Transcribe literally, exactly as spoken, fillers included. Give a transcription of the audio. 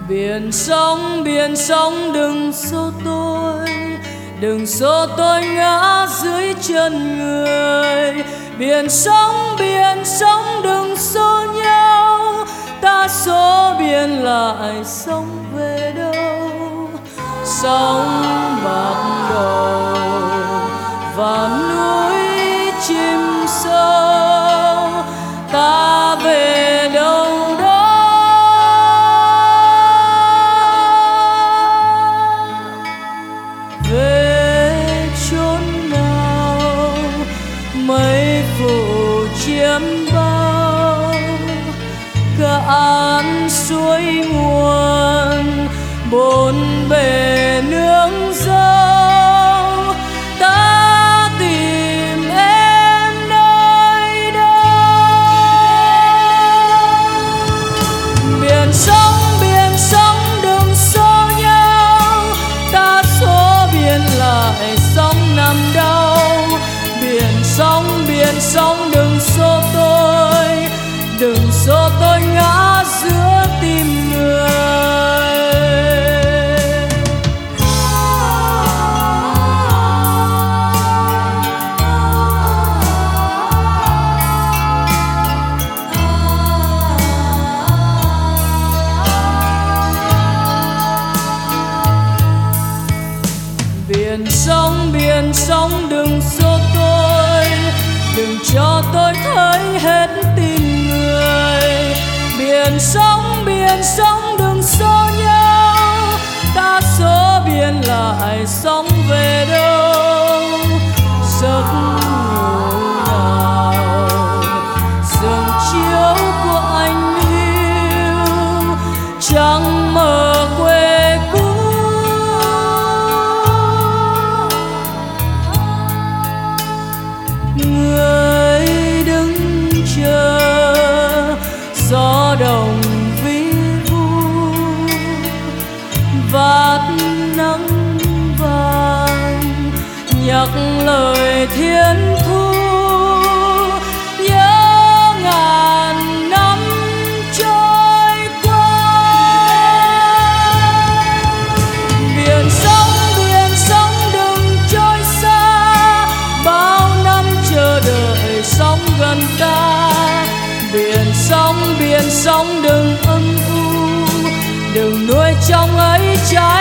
Biển sóng, biển sóng đừng xô tôi, đừng xô tôi ngã dưới chân người. Biển sóng, biển sóng đừng xô nhau, ta xô biển lại sóng về đâu. Sóng bạc đầu và núi chim sâu, ta về đâu đó. Về chốn nào mây phủ chiếm bao, cả án suối nguồn bốn bề nương dâu. Ta tìm em nơi đâu? Biển sóng, biển sóng đừng xô nhau, ta xô biển lại sóng nằm đâu. Biển sóng, biển sóng đừng xô tôi, đừng xô tôi ngã giữa tim người. Biển sóng, biển sóng đừng xô tôi, đừng cho tôi thấy hết tình người. Biển sóng, biển sóng đừng xô nhau, ta xô biển lại sóng về đâu. Giấc ngủ nào giường chiếu của anh hiu, trăng mờ quê cũ. Người đứng chờ gió đồng vi vu, vạt nắng vàng nhắc lời thiên thu. Nhớ ngàn năm trôi qua, biển sóng, biển sóng đừng trôi xa, bao năm chờ đợi sóng gần ta. Biển sóng, biển sóng đừng âm u, đừng nuôi trong ấy trái